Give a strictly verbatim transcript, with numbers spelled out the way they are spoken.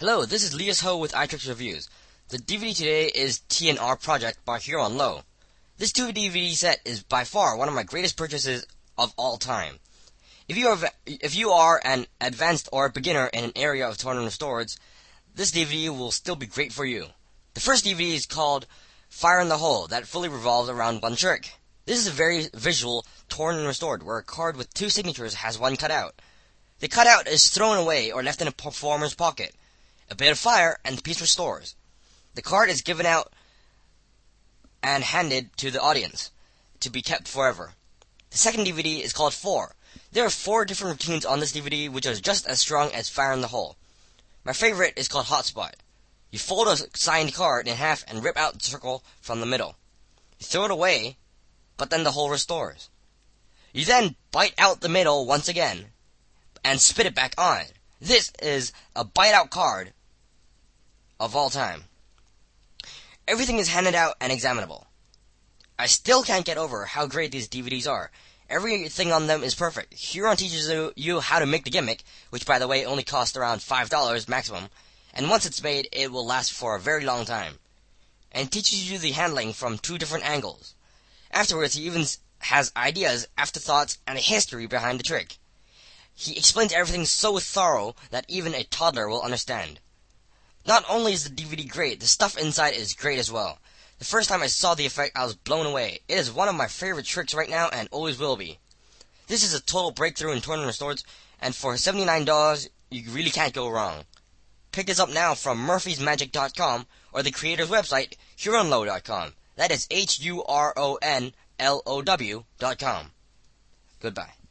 Hello, this is Lias Ho with iTricks Reviews. The D V D today is T N R Project by Huron Low. This two D V D set is by far one of my greatest purchases of all time. If you are if you are an advanced or a beginner in an area of torn and restored, this D V D will still be great for you. The first D V D is called Fire in the Hole, that fully revolves around one trick. This is a very visual torn and restored, where a card with two signatures has one cut out. The cutout is thrown away or left in a performer's pocket. A bit of fire, and the piece restores. The card is given out and handed to the audience to be kept forever. The second D V D is called Four. There are four different routines on this D V D which are just as strong as Fire in the Hole. My favorite is called Hotspot. You fold a signed card in half and rip out the circle from the middle. You throw it away, but then the hole restores. You then bite out the middle once again and spit it back on. This is a bite-out card of all time. Everything is handed out and examinable. I still can't get over how great these D V Ds are. Everything on them is perfect. Huron teaches you how to make the gimmick, which by the way only costs around five dollars maximum, and once it's made, it will last for a very long time. And teaches you the handling from two different angles. Afterwards, he even has ideas, afterthoughts, and a history behind the trick. He explains everything so thorough that even a toddler will understand. Not only is the D V D great, the stuff inside is great as well. The first time I saw the effect, I was blown away. It is one of my favorite tricks right now and always will be. This is a total breakthrough in torn and restored, and for seventy-nine dollars, you really can't go wrong. Pick this up now from Murphys Magic dot com or the creator's website, Huron Low dot com. That is H U R O N L O W dot com. Goodbye.